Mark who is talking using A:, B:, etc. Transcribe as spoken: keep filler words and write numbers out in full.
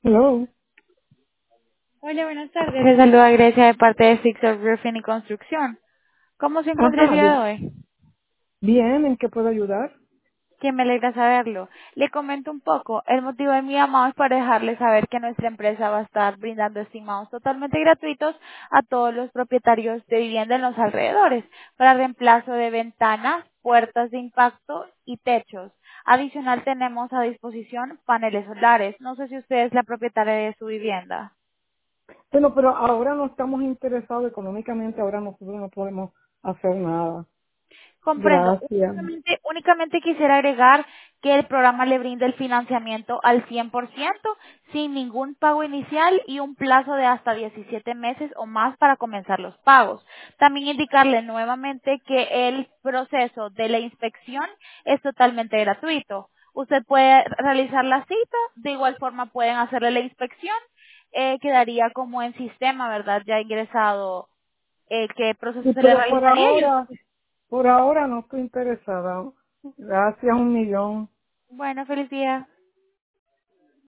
A: Hello.
B: Hola, buenas tardes. Les saluda Grecia de parte de Sixer Roofing y Construcción. ¿Cómo se encuentra el
A: Ajá,
B: día de
A: di-
B: hoy?
A: bien, ¿en qué puedo ayudar?
B: Que me alegra saberlo. Le comento un poco. El motivo de mi llamado es para dejarle saber que nuestra empresa va a estar brindando estimados totalmente gratuitos a todos los propietarios de vivienda en los alrededores para reemplazo de ventanas, puertas de impacto y techos. Adicional tenemos a disposición paneles solares. No sé si usted es la propietaria de su vivienda.
A: Bueno, pero ahora no estamos interesados económicamente, ahora nosotros no podemos hacer nada.
B: Comprendo.
A: Gracias.
B: Únicamente, únicamente quisiera agregar que el programa le brinda el financiamiento al cien por ciento sin ningún pago inicial y un plazo de hasta diecisiete meses o más para comenzar los pagos. También indicarle nuevamente que el proceso de la inspección es totalmente gratuito. Usted puede realizar la cita, de igual forma pueden hacerle la inspección, eh, quedaría como en sistema, ¿verdad? Ya ingresado eh, qué proceso
A: Sí,
B: se le
A: pero por
B: realizaría y
A: ahora, por ahora no estoy interesada. Gracias un millón.
B: bueno, feliz día.